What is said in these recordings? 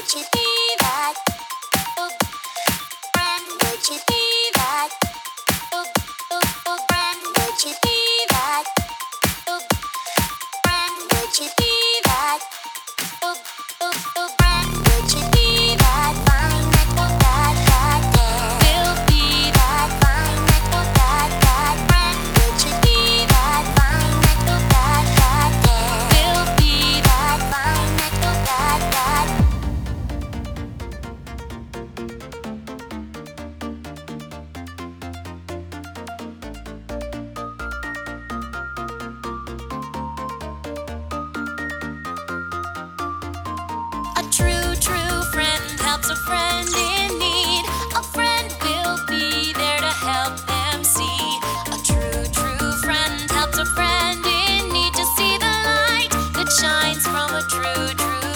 you be that friend? Would you be that friend? Would you be that friend? Would you be that friend? Would you be that fine that will be that fine that friend? Would you be that fine that will be that fine that A true friend helps a friend in need. A friend will be there to help them see. A true friend helps a friend in need to see the light that shines from a true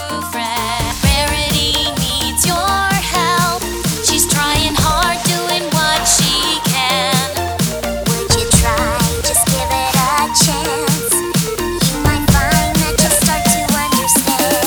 friend. Rarity needs your help. She's trying hard, doing what she can. Would you try? Just give it a chance. You might find that you'll start to understand.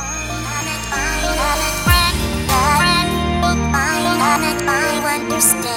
Understand.